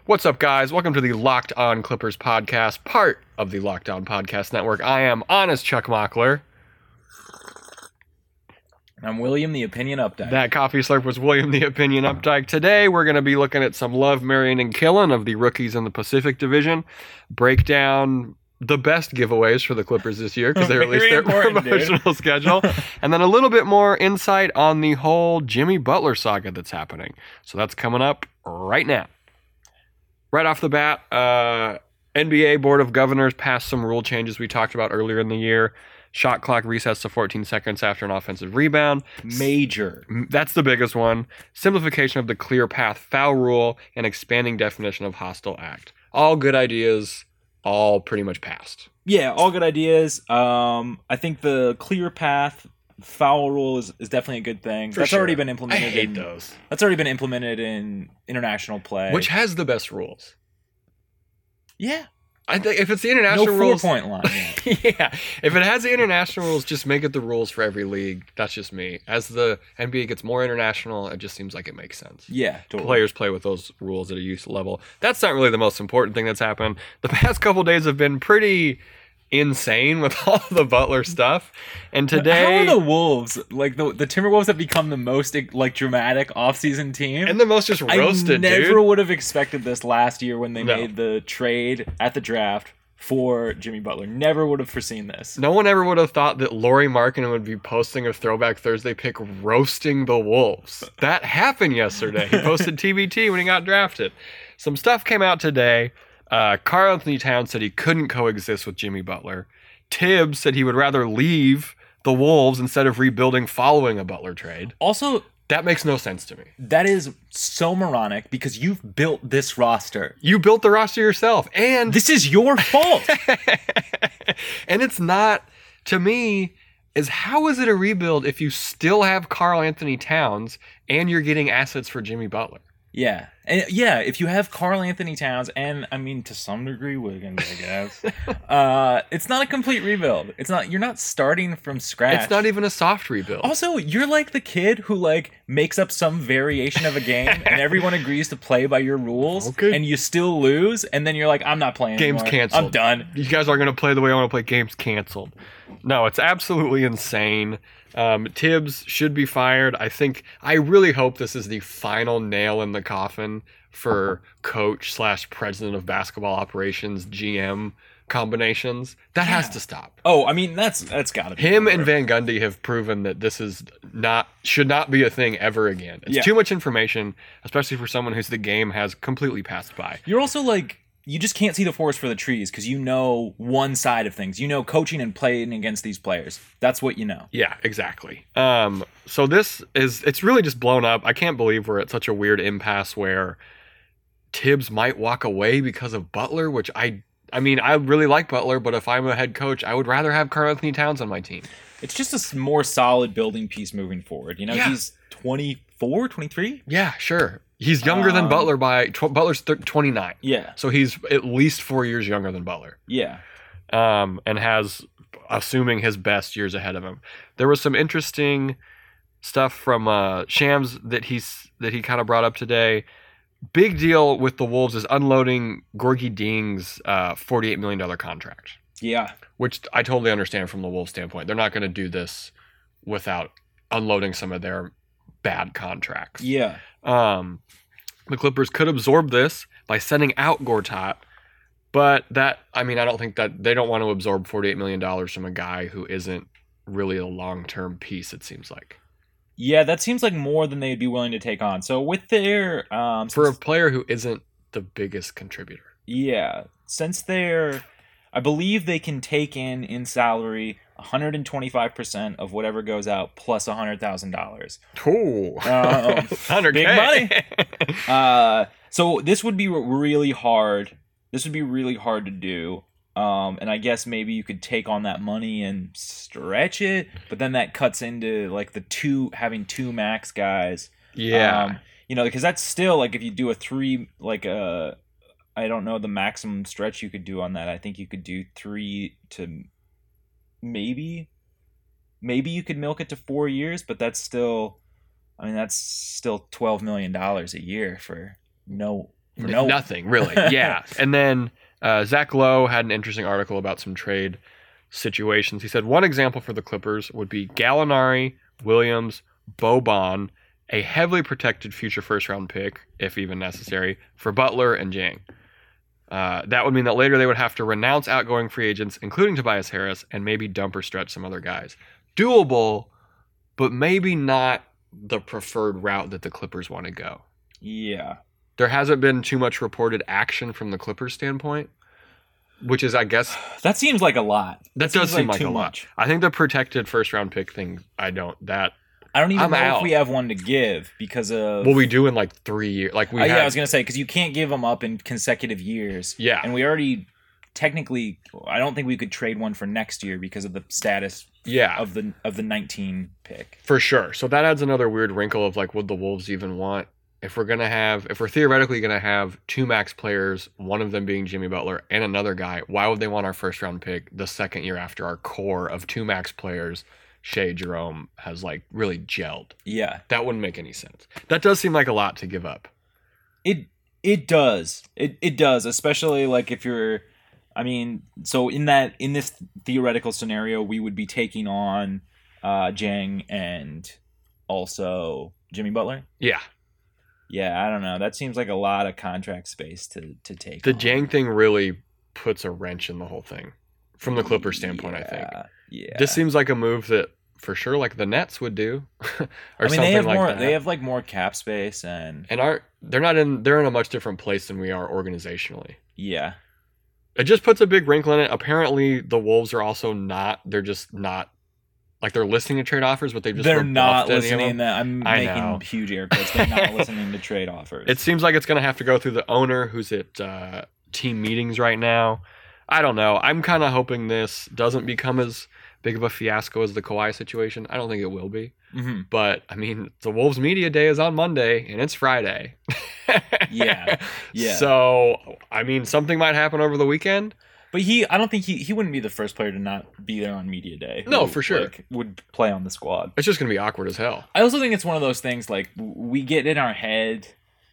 What's up, guys? Welcome to the Locked On Clippers podcast, part of the Locked On Podcast Network. I am honest Chuck Mockler. I'm William the Opinion Updike. That coffee slurp was William the Opinion Updike. Today, we're going to be looking at some love, marrying, and killing of the rookies in the Pacific Division. Break down the best giveaways for the Clippers this year because they released their promotional schedule. And then a little bit more insight on the whole Jimmy Butler saga that's happening. So that's coming up right now. Right off the bat, NBA Board of Governors passed some rule changes we talked about earlier in the year. Shot clock resets to 14 seconds after an offensive rebound. Major. That's the biggest one. Simplification of the clear path foul rule and expanding definition of hostile act. All good ideas, all pretty much passed. Yeah, all good ideas. I think the clear path foul rule is definitely a good thing. That's already been implemented. I hate those. That's already been implemented in international play. Which has the best rules? Yeah. I think if it's the international rules, 4-point line. Yeah. yeah. If it has the international rules, just make it the rules for every league. That's just me. As the NBA gets more international, it just seems like it makes sense. Yeah, totally. Players play with those rules at a youth level. That's not really the most important thing that's happened. The past couple days have been pretty insane with all the Butler stuff. And today, how are the Wolves, like the Timberwolves, have become the most like dramatic offseason team and the most just roasted. I never dude. would have expected this last year when they made the trade at the draft for Jimmy Butler. Never would have foreseen this. No one ever would have thought that Lauri Markkanen would be posting a Throwback Thursday pick roasting the Wolves. That happened yesterday. He posted TBT when he got drafted. Some stuff came out today. Karl-Anthony Towns said he couldn't coexist with Jimmy Butler. Tibbs said he would rather leave the Wolves instead of rebuilding following a Butler trade. Also, that makes no sense to me. That is so moronic because you've built this roster. You built the roster yourself, and this is your fault. And it's not, to me, how is it a rebuild if you still have Karl-Anthony Towns and you're getting assets for Jimmy Butler? Yeah. And yeah, if you have Karl-Anthony Towns and, I mean, to some degree, Wiggins, I guess, it's not a complete rebuild. You're not starting from scratch. It's not even a soft rebuild. Also, you're like the kid who, like, makes up some variation of a game and everyone agrees to play by your rules and you still lose, and then you're like, I'm not playing Game's anymore. canceled. I'm done. You guys are going to play the way I want to play. Game's canceled. No, it's absolutely insane. Tibbs should be fired. I really hope this is the final nail in the coffin for coach / president of basketball operations, GM combinations. That has to stop. Oh, I mean, that's got to be. Him and Van Gundy have proven that this should not be a thing ever again. It's too much information, especially for someone whose the game has completely passed by. You're also like, you just can't see the forest for the trees because you know one side of things. You know coaching and playing against these players. That's what you know. Yeah, exactly. So it's really just blown up. I can't believe we're at such a weird impasse where Tibbs might walk away because of Butler, which I mean, I really like Butler, but if I'm a head coach, I would rather have Karl-Anthony Towns on my team. It's just a more solid building piece moving forward. You know, he's 24, 23? Yeah, sure. He's younger than Butler Butler's 29. Yeah. So he's at least 4 years younger than Butler. Yeah. And has, assuming, his best years ahead of him. There was some interesting stuff from Shams that he kind of brought up today. Big deal with the Wolves is unloading Gorgui Dieng's $48 million contract. Yeah. Which I totally understand from the Wolves standpoint. They're not going to do this without unloading some of their bad contracts. Yeah. The Clippers could absorb this by sending out Gortat, but I don't think that they don't want to absorb $48 million from a guy who isn't really a long-term piece, it seems like. Yeah, that seems like more than they'd be willing to take on. So with their... for a player who isn't the biggest contributor. Yeah. Since I believe they can take in salary 125% of whatever goes out plus $100,000. Ooh. $100K. Big money. So this would be really hard. This would be really hard to do. And I guess maybe you could take on that money and stretch it, but then that cuts into like having two max guys. Yeah. Because that's still like if you do a 3, like I don't know the maximum stretch you could do on that. I think you could do 3 to maybe you could milk it to 4 years, but that's still $12 million a year for no no nothing, really. Yeah. And then Zach Lowe had an interesting article about some trade situations. He said one example for the Clippers would be Gallinari, Williams, Boban, a heavily protected future first-round pick, if even necessary, for Butler and Jang. That would mean that later they would have to renounce outgoing free agents, including Tobias Harris, and maybe dump or stretch some other guys. Doable, but maybe not the preferred route that the Clippers want to go. Yeah. There hasn't been too much reported action from the Clippers standpoint, which is, I guess... That seems like a lot. That does seem like too a lot. much. I think the protected first-round pick thing, I don't even know if we have one to give because of... What we do in like 3 years. Like yeah, I was going to say, because you can't give them up in consecutive years. Yeah. And we already... Technically, I don't think we could trade one for next year because of the status of the 19 pick. For sure. So that adds another weird wrinkle of like, would the Wolves even want... If we're theoretically going to have 2 max players, one of them being Jimmy Butler and another guy, why would they want our first round pick the second year after our core of 2 max players, Shea Jerome, has like really gelled? Yeah. That wouldn't make any sense. That does seem like a lot to give up. It does. It does, especially like if you're... I mean, so in this theoretical scenario, we would be taking on Jang and also Jimmy Butler. Yeah. Yeah, I don't know. That seems like a lot of contract space to take. The Jang thing really puts a wrench in the whole thing from the Clippers standpoint, I think. Yeah. This seems like a move that for sure like the Nets would do. Or something they have like more that. they have like more cap space and they're in a much different place than we are organizationally. Yeah. It just puts a big wrinkle in it. Apparently the Wolves are also they're just not like they're listening to trade offers, but they're not listening. I'm making huge air quotes. They're not listening to trade offers. It seems like it's going to have to go through the owner, who's at team meetings right now. I don't know. I'm kind of hoping this doesn't become as big of a fiasco as the Kawhi situation. I don't think it will be. Mm-hmm. But I mean, the Wolves media day is on Monday and it's Friday. Yeah. So I mean, something might happen over the weekend. But I don't think he wouldn't be the first player to not be there on media day. No, for sure. Like, would play on the squad. It's just going to be awkward as hell. I also think it's one of those things like we get in our head.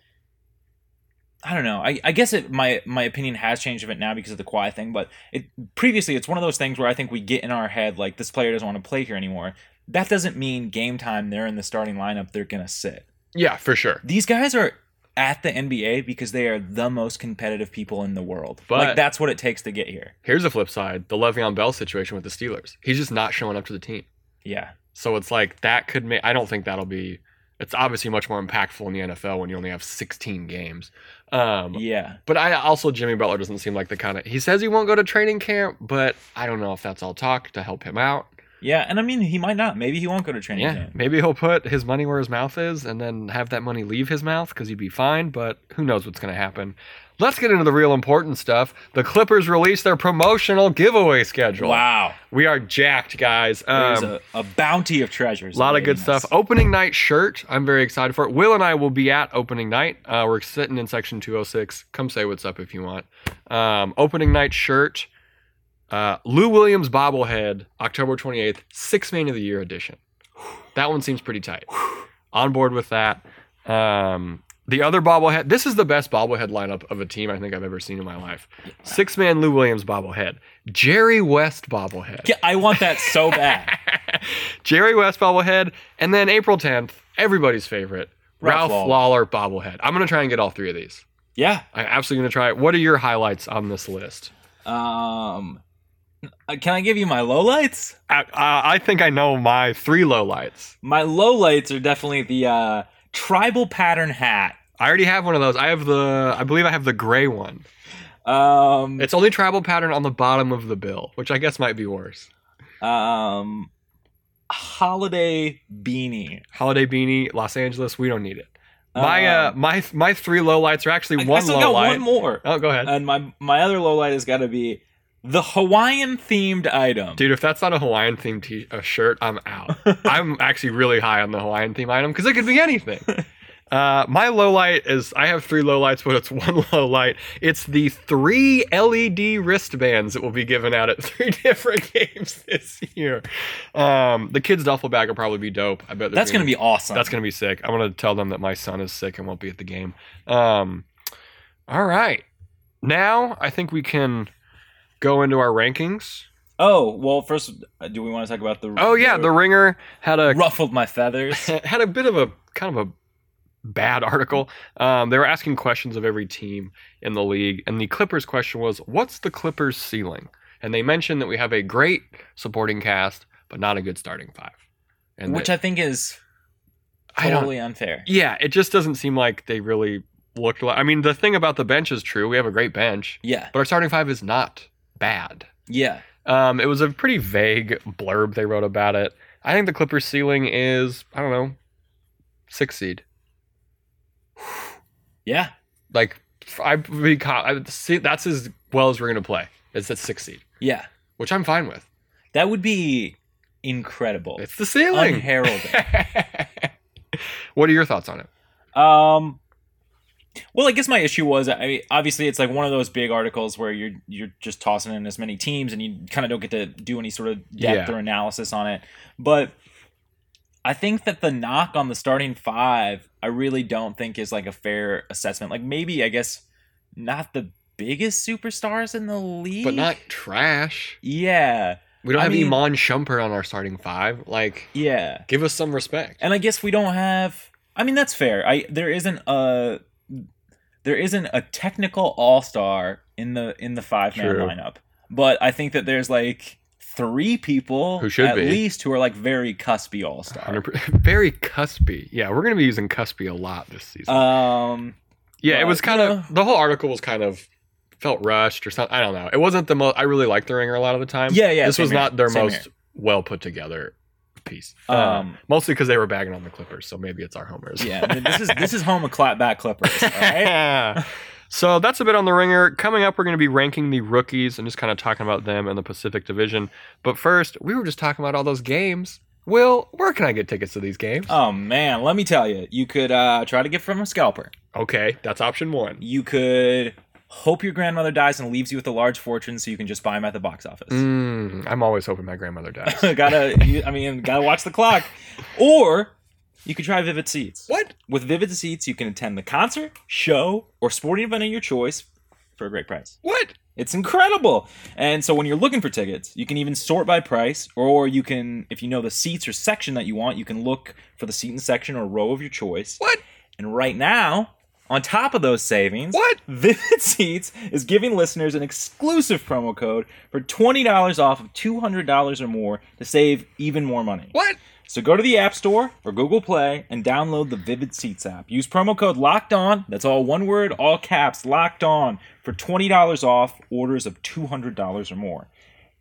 I don't know. I guess my opinion has changed of it now because of the Kawhi thing. But previously, it's one of those things where I think we get in our head like this player doesn't want to play here anymore. That doesn't mean game time they're in the starting lineup they're going to sit. Yeah, for sure. These guys are at the NBA because they are the most competitive people in the world. But like that's what it takes to get here. Here's the flip side: the Le'Veon Bell situation with the Steelers. He's just not showing up to the team. Yeah. So it's like that could make. I don't think that'll be. It's obviously much more impactful in the NFL when you only have 16 games. Yeah. But Jimmy Butler doesn't seem like the kind of. He says he won't go to training camp, but I don't know if that's all talk to help him out. Yeah, and I mean, he might not. Maybe he won't go to training camp. Maybe he'll put his money where his mouth is and then have that money leave his mouth because he'd be fine, but who knows what's going to happen. Let's get into the real important stuff. The Clippers released their promotional giveaway schedule. Wow. We are jacked, guys. There's a bounty of treasures. A lot of good stuff. Opening night shirt. I'm very excited for it. Will and I will be at opening night. We're sitting in section 206. Come say what's up if you want. Opening night shirt. Lou Williams bobblehead, October 28th, 6th Man of the Year edition. That one seems pretty tight. On board with that. The other bobblehead, this is the best bobblehead lineup of a team I think I've ever seen in my life. 6th Man Lou Williams bobblehead. Jerry West bobblehead. Yeah, I want that so bad. Jerry West bobblehead. And then April 10th, everybody's favorite, Ralph Lawler bobblehead. I'm going to try and get all 3 of these. Yeah. I'm absolutely going to try it. What are your highlights on this list? Can I give you my lowlights? I think I know my 3 lowlights. My lowlights are definitely the tribal pattern hat. I already have one of those. I believe I have the gray one. It's only tribal pattern on the bottom of the bill, which I guess might be worse. Holiday beanie. Holiday beanie, Los Angeles. We don't need it. My 3 lowlights are actually one. I still got one more. Oh, go ahead. And my other lowlight has got to be the Hawaiian themed item. Dude, if that's not a Hawaiian themed shirt, I'm out. I'm actually really high on the Hawaiian theme item because it could be anything. My low light is, I have 3 low lights, but it's one low light. It's the 3 LED wristbands that will be given out at 3 different games this year. The kids' duffel bag will probably be dope. I bet that's going to be awesome. That's going to be sick. I'm going to tell them that my son is sick and won't be at the game. All right. Now I think we can go into our rankings. Oh, well, first, do we want to talk about the... Oh, yeah. The Ringer had a ruffled my feathers. had a bit of a kind of a bad article. They were asking questions of every team in the league, and the Clippers question was, what's the Clippers ceiling? And they mentioned that we have a great supporting cast, but not a good starting five. And Which I think is totally unfair. Yeah, it just doesn't seem like they really looked like... I mean, the thing about the bench is true. We have a great bench. Yeah. But our starting five is not bad. Yeah. It was a pretty vague blurb they wrote about it. I think the Clippers ceiling is, I don't know, 6th seed. Yeah. Like, that's as well as we're going to play. It's at 6th seed. Yeah. Which I'm fine with. That would be incredible. It's the ceiling. Unheralded. What are your thoughts on it? Well, I guess my issue was, obviously it's like one of those big articles where you're just tossing in as many teams and you kind of don't get to do any sort of depth or analysis on it. But I think that the knock on the starting five, I really don't think is like a fair assessment. Like maybe, I guess, not the biggest superstars in the league. But not trash. Yeah. We don't have Iman Shumpert on our starting five. Like, yeah. Give us some respect. And I guess we don't have... I mean, that's fair. There isn't a technical all-star in the 5-man lineup. But I think that there's like 3 people who should at be. Least who are like very cuspy all-star. Very cuspy. Yeah, we're going to be using cuspy a lot this season. Yeah, it was kind of... The whole article was kind of... felt rushed or something. I don't know. It wasn't the most... I really liked the Ringer a lot of the time. Yeah. This was not their most well put together piece. Mostly because they were bagging on the Clippers, so maybe it's our homers. Yeah, this is home of clapback Clippers. All right? So that's a bit on the Ringer. Coming up, we're going to be ranking the rookies and just kind of talking about them in the Pacific Division. But first, we were just talking about all those games. Will, where can I get tickets to these games? Oh man, let me tell you. You could try to get from a scalper. Okay, that's option 1. You could hope your grandmother dies and leaves you with a large fortune so you can just buy them at the box office. I'm always hoping my grandmother dies. gotta watch the clock. Or you could try Vivid Seats. What? With Vivid Seats, you can attend the concert, show, or sporting event of your choice for a great price. What? It's incredible. And so when you're looking for tickets, you can even sort by price, or you can, if you know the seats or section that you want, you can look for the seat and section or row of your choice. What? And right now, on top of those savings, what? Vivid Seats is giving listeners an exclusive promo code for $20 off of $200 or more to save even more money. What? So go to the App Store or Google Play and download the Vivid Seats app. Use promo code LOCKEDON, that's all one word, all caps, LOCKED ON, for $20 off orders of $200 or more.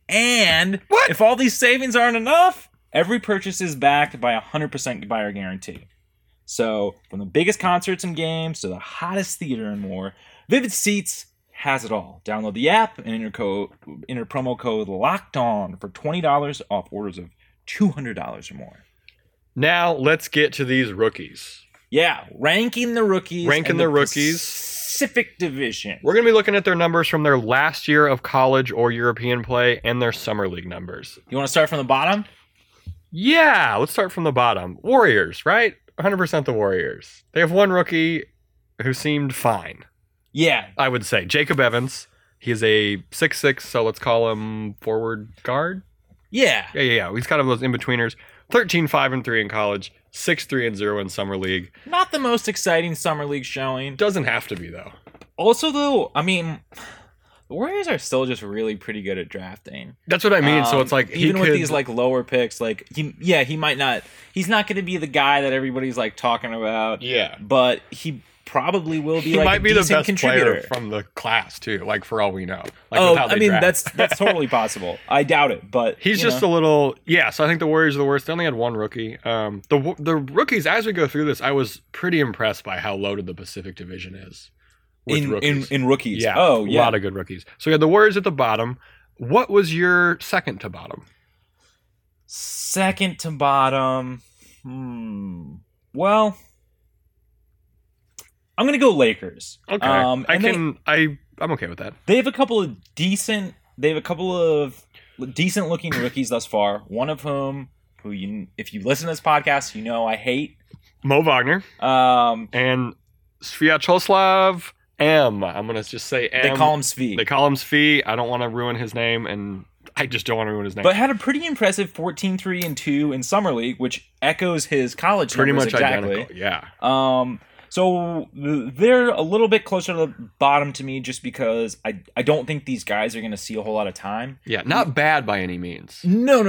And if all these savings aren't enough, every purchase is backed by a 100% buyer guarantee. So, from the biggest concerts and games to the hottest theater and more, Vivid Seats has it all. Download the app and enter promo code LOCKEDON for $20 off orders of $200 or more. Now, let's get to these rookies. Yeah, ranking the rookies. Pacific Division. We're going to be looking at their numbers from their last year of college or European play and their summer league numbers. You want to start from the bottom? Yeah, let's start from the bottom. Warriors, right? 100% the Warriors. They have one rookie who seemed fine. Yeah. I would say. Jacob Evans. He is a 6'6", so let's call him forward guard. Yeah. Yeah. He's kind of those in-betweeners. 13-5-3 in college. 6-3-0 in summer league. Not the most exciting summer league showing. Doesn't have to be, though. Also, though, I mean, the Warriors are still just really pretty good at drafting. That's what I mean. So it's like even with these like lower picks, like he might not. He's not going to be the guy that everybody's like talking about. Yeah, but he probably will be. He like might be the best contributor player from the class too. Like for all we know. Like that's totally possible. I doubt it, but he's just a little. Yeah, so I think the Warriors are the worst. They only had one rookie. The rookies, as we go through this, I was pretty impressed by how loaded the Pacific Division is. In rookies. Yeah. Oh, yeah. A lot of good rookies. So you had the Warriors at the bottom. What was your second to bottom? Second to bottom. Well, I'm going to go Lakers. Okay. I'm okay with that. They have a couple of decent looking rookies thus far. One of whom, if you listen to this podcast, you know I hate. Mo Wagner. And Sviatoslav M. I'm going to just say M. They call him Svi. They call him Svi. I don't want to ruin his name, and I just don't want to ruin his name. But had a pretty impressive 14-3-2 in Summer League, which echoes his college pretty numbers much exactly. identical. Yeah. So they're a little bit closer to the bottom to me just because I don't think these guys are going to see a whole lot of time. Yeah, not bad by any means. No.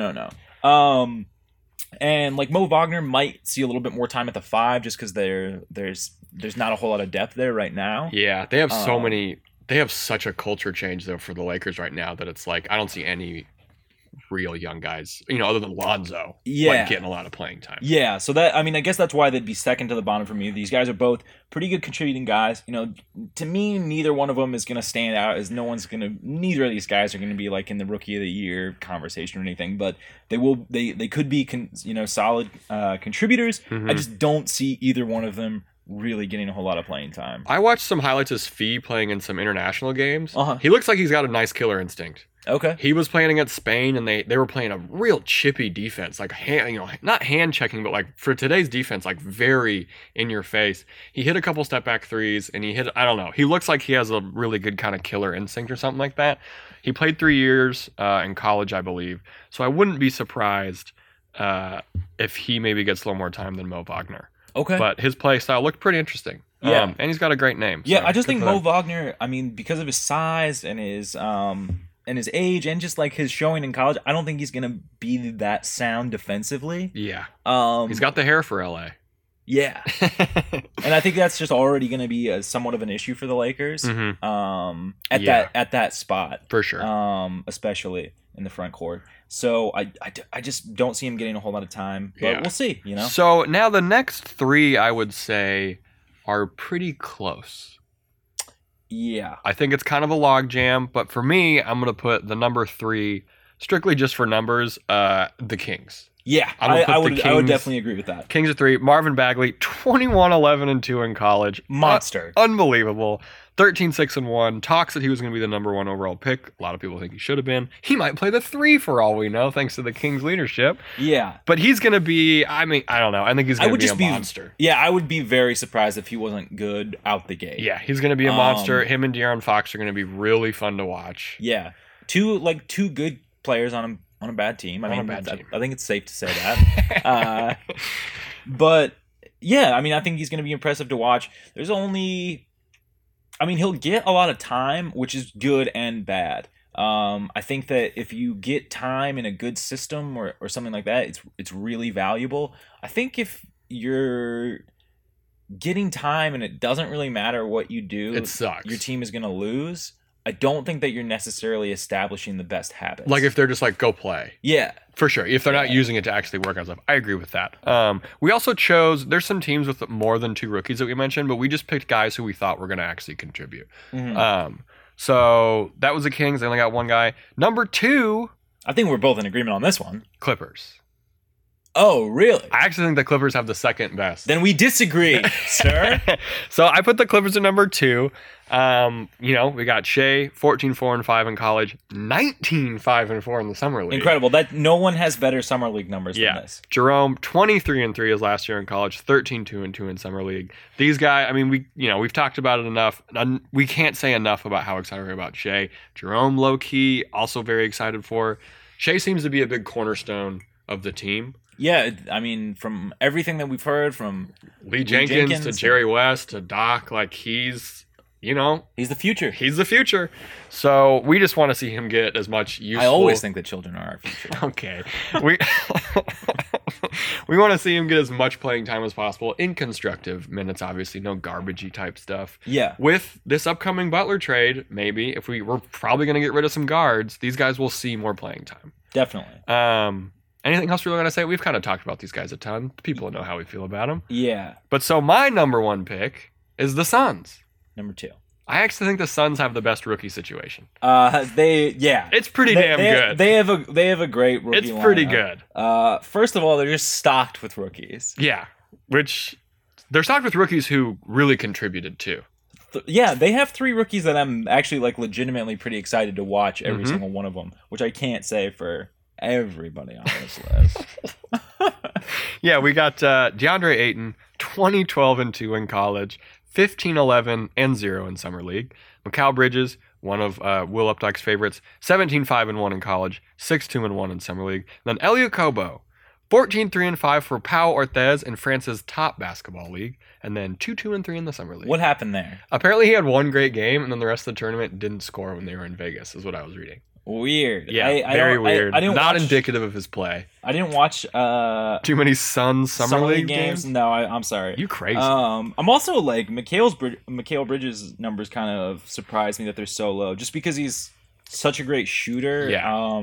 And like Mo Wagner might see a little bit more time at the 5 just because there's not a whole lot of depth there right now. Yeah, they have so many. They have such a culture change though for the Lakers right now that it's like I don't see any real young guys, other than Lonzo, getting a lot of playing time. Yeah, so I guess that's why they'd be second to the bottom for me. These guys are both pretty good contributing guys. To me, neither one of them is going to stand out as neither of these guys are going to be like in the rookie of the year conversation or anything, but they could be solid contributors. Mm-hmm. I just don't see either one of them really getting a whole lot of playing time. I watched some highlights of Svi playing in some international games. Uh-huh. He looks like he's got a nice killer instinct. Okay. He was playing against Spain, and they were playing a real chippy defense, like not hand checking, but like for today's defense, like very in your face. He hit a couple step back threes, and I don't know. He looks like he has a really good kind of killer instinct or something like that. He played 3 years in college, I believe, so I wouldn't be surprised if he maybe gets a little more time than Mo Wagner. Okay. But his play style looked pretty interesting. Yeah. And he's got a great name. Yeah, so I just good think for Mo them. Wagner, because of his size and his age and just like his showing in college, I don't think he's going to be that sound defensively. Yeah. Um, He's got the hair for LA. Yeah. And I think that's just already going to be somewhat of an issue for the Lakers Mhm. at that spot. For sure. Especially in the front court. So I just don't see him getting a whole lot of time, but Yeah. we'll see, So now the next 3, I would say, are pretty close. Yeah. I think it's kind of a logjam, but for me, I'm going to put the number 3, strictly just for numbers, the Kings. Yeah, I would definitely agree with that. Kings of 3, Marvin Bagley, 21-11-2 in college. Monster. Unbelievable. 13-6-1. Talks that he was going to be the number 1 overall pick. A lot of people think he should have been. He might play the 3 for all we know, thanks to the Kings' leadership. Yeah. But he's going to be, I don't know. I think he's going to be a monster. Yeah, I would be very surprised if he wasn't good out the gate. Yeah, he's going to be a monster. Him and De'Aaron Fox are going to be really fun to watch. Yeah. Two good players on a bad team. I think it's safe to say that. But yeah, I think he's going to be impressive to watch. He'll get a lot of time, which is good and bad. I think that if you get time in a good system or something like that, it's really valuable. I think if you're getting time and it doesn't really matter what you do, it sucks. Your team is going to lose. I don't think that you're necessarily establishing the best habits. Like if they're just like, go play. Yeah. For sure. If they're not using it to actually work on stuff. I agree with that. We also there's some teams with more than 2 rookies that we mentioned, but we just picked guys who we thought were going to actually contribute. Mm-hmm. So that was the Kings. They only got 1 guy. Number 2. I think we're both in agreement on this one. Clippers. Oh, really? I actually think the Clippers have the second best. Then we disagree, sir. So I put the Clippers at number 2. We got Shea, 14-4-5 in college, 19-5-4 in the summer league. Incredible. That no one has better summer league numbers than this. Jerome, 23-3 his last year in college, 13-2-2 in summer league. These guys, we've talked about it enough. We can't say enough about how excited we're about Shea. Jerome, low key, also very excited for. Shea seems to be a big cornerstone of the team. Yeah, from everything that we've heard from Lee Jenkins to Jerry West to Doc, like he's the future. He's the future. So we just want to see him get as much useful. I always think that children are our future. Okay. We want to see him get as much playing time as possible in constructive minutes, obviously, no garbagey type stuff. Yeah. With this upcoming Butler trade, maybe, if we're probably going to get rid of some guards, these guys will see more playing time. Definitely. Anything else we're going to say? We've kind of talked about these guys a ton. People know how we feel about them. Yeah. But so my number 1 pick is the Suns. Number 2. I actually think the Suns have the best rookie situation. It's pretty damn good. They have a great rookie lineup. It's pretty good. First of all, they're just stocked with rookies. Yeah, which they're stocked with rookies who really contributed too. They have 3 rookies that I'm actually legitimately pretty excited to watch every single one of them, which I can't say for everybody on this list. Yeah, we got DeAndre Ayton, 20-12-2 in college, 15, 11, and 0 in summer league. Mikal Bridges, one of Will Updike's favorites, 17, 5, and 1 in college, 6, 2, and 1 in summer league. Then Elliot Kobo, 14, 3, and 5 for Pau Orthez in France's top basketball league, and then 2, 2, and 3 in the summer league. What happened there? Apparently he had one great game, and then the rest of the tournament didn't score when they were in Vegas, is what I was reading. Weird. Yeah, very weird. I didn't Not indicative of his play. I didn't watch too many Suns summer league games. No, I'm sorry. You crazy. I'm also like Mikal Bridges' numbers kind of surprised me that they're so low, just because he's such a great shooter. Yeah.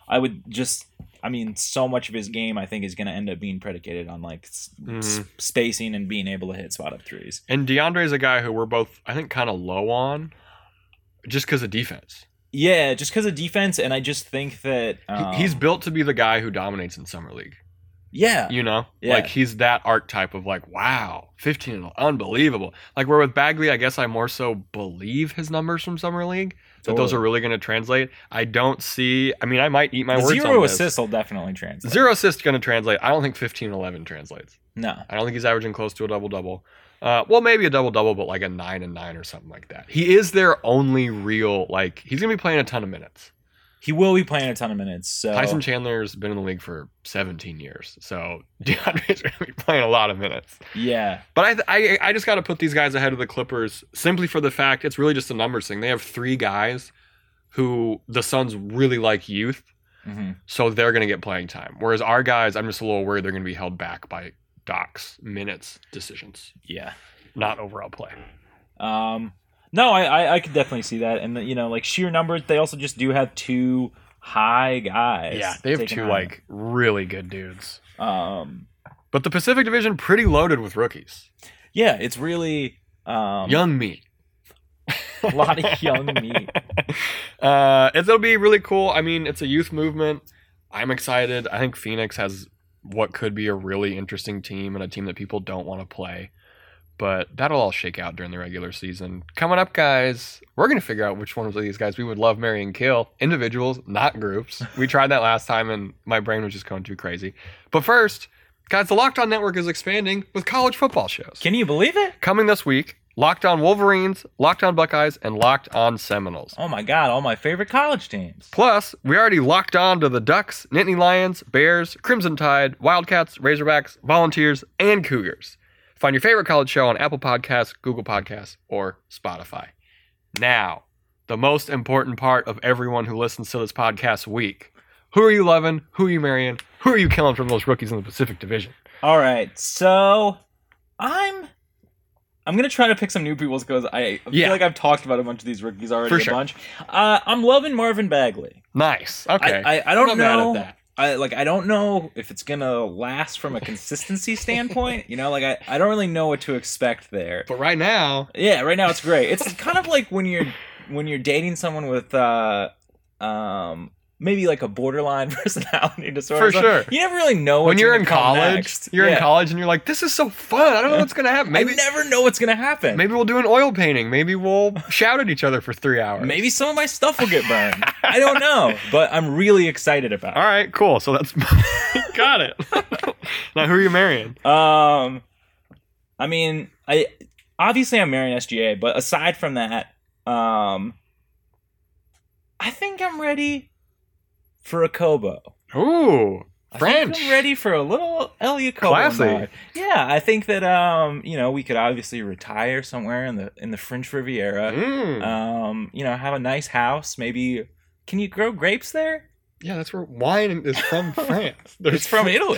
So much of his game I think is going to end up being predicated on like spacing and being able to hit spot up threes. And DeAndre is a guy who we're both, I think, kind of low on, just because of defense. Yeah, just because of defense, and I just think that he's built to be the guy who dominates in summer league. Yeah, Yeah. Like he's that archetype of like, wow, 15, unbelievable. Like where with Bagley, I guess I more so believe his numbers from summer league that those are really going to translate. I don't see. I mean, I might eat my words. 0 assists will definitely translate. 0 assists going to translate. I don't think 15, 11 translates. No, I don't think he's averaging close to a double-double. Well, maybe a double-double, but like a 9 and 9 or something like that. He is their only real, like, he's going to be playing a ton of minutes. He will be playing a ton of minutes. So Tyson Chandler's been in the league for 17 years, so DeAndre's going to be playing a lot of minutes. Yeah. But I just got to put these guys ahead of the Clippers simply for the fact it's really just a numbers thing. They have 3 guys who the Suns really like youth, so they're going to get playing time. Whereas our guys, I'm just a little worried they're going to be held back by Doc's minutes decisions. Yeah. Not overall play. No, I could definitely see that. And, like sheer numbers, they also just do have 2 high guys. Yeah, they have 2 like really good dudes. But the Pacific Division pretty loaded with rookies. Yeah, it's really young meat. A lot of young meat. It'll be really cool. I mean, it's a youth movement. I'm excited. I think Phoenix has what could be a really interesting team and a team that people don't want to play. But that'll all shake out during the regular season. Coming up, guys, we're going to figure out which ones of these guys we would love, marry, and kill. Individuals, not groups. We tried that last time, and my brain was just going too crazy. But first, guys, the Locked On Network is expanding with college football shows. Can you believe it? Coming this week, Locked On Wolverines, Locked On Buckeyes, and Locked On Seminoles. Oh my God, all my favorite college teams. Plus, we already locked on to the Ducks, Nittany Lions, Bears, Crimson Tide, Wildcats, Razorbacks, Volunteers, and Cougars. Find your favorite college show on Apple Podcasts, Google Podcasts, or Spotify. Now, the most important part of everyone who listens to this podcast week. Who are you loving? Who are you marrying? Who are you killing from those rookies in the Pacific Division? All right, so I'm going to try to pick some new people because I feel like I've talked about a bunch of these rookies already. For bunch. I'm loving Marvin Bagley. Nice. Okay. I don't know. Mad at that. I don't know if it's gonna last from a consistency standpoint. I don't really know what to expect there. But right now it's great. It's kind of like when you're dating someone with maybe like a borderline personality disorder. For sure. You never really know when you're in college. You're in college and you're like, this is so fun. I don't know what's gonna happen. Maybe I never know what's gonna happen. Maybe we'll do an oil painting. Maybe we'll shout at each other for 3 hours. Maybe some of my stuff will get burned. I don't know, but I'm really excited about it. All right, cool. So that's got it. Now, who are you marrying? I'm marrying SGA, but aside from that, I think I'm ready for a Kobo. Ooh, French. I think I'm ready for a little Elliot Kobo. Classy. Yeah, I think that we could obviously retire somewhere in the French Riviera. Have a nice house. Maybe can you grow grapes there? Yeah, that's where wine is from. France. It's from Italy.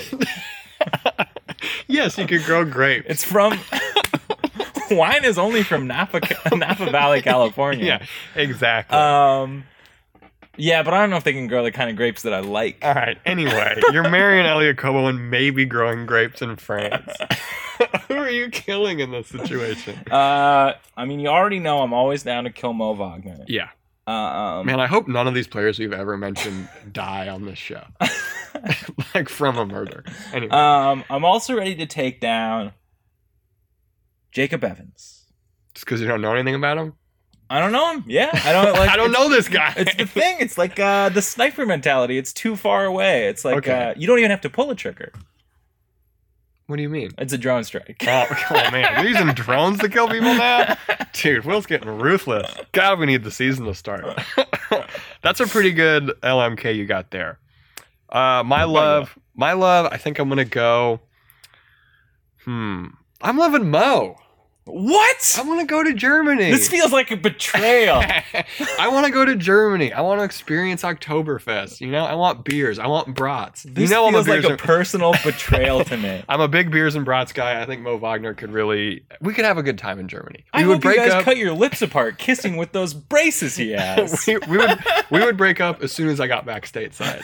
Yes, you could grow grapes. It's from. Wine is only from Napa Valley, California. Yeah, exactly. Yeah, but I don't know if they can grow the kind of grapes that I like. All right. Anyway, you're marrying Elliot Kobo and maybe growing grapes in France. Who are you killing in this situation? You already know I'm always down to kill Mo Wagner. Yeah. Man, I hope none of these players we've ever mentioned die on this show. Like from a murder. Anyway. I'm also ready to take down Jacob Evans. Just because you don't know anything about him? I don't know him. Yeah, I don't like. I don't know this guy. It's the thing. It's like the sniper mentality. It's too far away. It's like you don't even have to pull a trigger. What do you mean? It's a drone strike. Oh man, we're using drones to kill people now? Dude, Will's getting ruthless. God, we need the season to start. That's a pretty good LMK you got there. My love, I think I'm going to go... I'm loving Mo. What? I want to go to Germany. This feels like a betrayal. I want to go to Germany. I want to experience Oktoberfest. You know, I want beers. I want brats. This you know, feels like a personal betrayal to me. I'm a big beers and brats guy. I think Mo Wagner we could have a good time in Germany. I hope you guys cut your lips apart kissing with those braces he has. we would break up as soon as I got back stateside.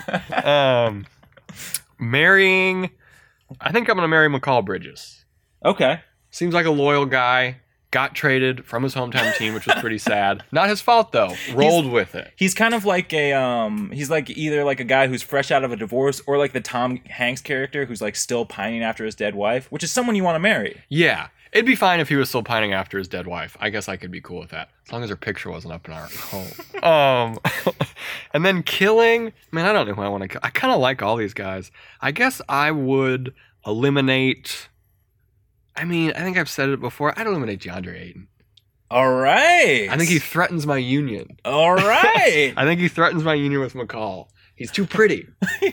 Marrying, I think I'm going to marry McCall Bridges. Okay. Seems like a loyal guy. Got traded from his hometown team, which was pretty sad. Not his fault though. Rolled with it. He's kind of like he's like either like a guy who's fresh out of a divorce or like the Tom Hanks character who's like still pining after his dead wife, which is someone you want to marry. Yeah. It'd be fine if he was still pining after his dead wife. I guess I could be cool with that. As long as her picture wasn't up in our home. And then killing, man, I don't know who I want to kill. I kind of like all these guys. I guess I would eliminate... I mean, I think I've said it before. I'd eliminate DeAndre Ayton. All right. I think he threatens my union. All right. I think he threatens my union with McCall. He's too pretty.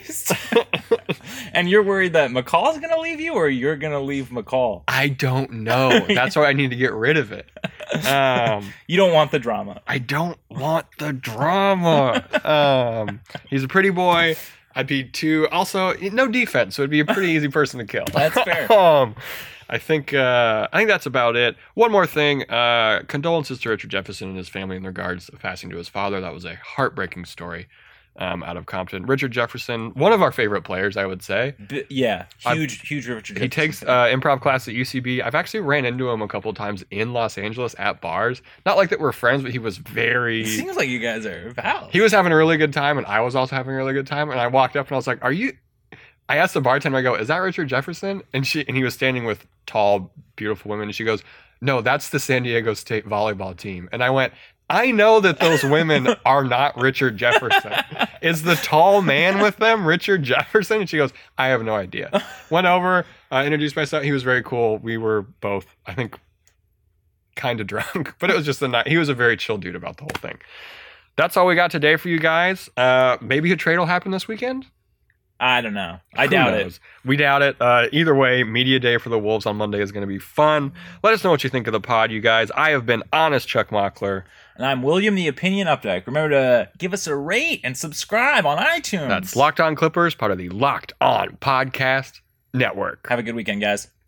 And you're worried that McCall's going to leave you or you're going to leave McCall? I don't know. That's why I need to get rid of it. You don't want the drama. I don't want the drama. He's a pretty boy. I'd be too... Also, no defense, so it'd be a pretty easy person to kill. That's fair. I think that's about it. One more thing. Condolences to Richard Jefferson and his family in regards of passing to his father. That was a heartbreaking story out of Compton. Richard Jefferson, one of our favorite players, I would say. Yeah, huge Richard Jefferson. He takes improv class at UCB. I've actually ran into him a couple times in Los Angeles at bars. Not like that we're friends, but he was very... It seems like you guys are pals. He was having a really good time, and I was also having a really good time. And I walked up and I was like, I asked the bartender, I go, is that Richard Jefferson? And he was standing with tall, beautiful women. And she goes, no, that's the San Diego State volleyball team. And I went, I know that those women are not Richard Jefferson. Is the tall man with them Richard Jefferson? And she goes, I have no idea. Went over, introduced myself. He was very cool. We were both, I think, kind of drunk. But it was just the night. He was a very chill dude about the whole thing. That's all we got today for you guys. Maybe a trade will happen this weekend? I don't know. I doubt it. We doubt it. Either way, Media Day for the Wolves on Monday is going to be fun. Let us know what you think of the pod, you guys. I have been Honest Chuck Mockler. And I'm William the Opinion Updike. Remember to give us a rate and subscribe on iTunes. That's Locked On Clippers, part of the Locked On Podcast Network. Have a good weekend, guys.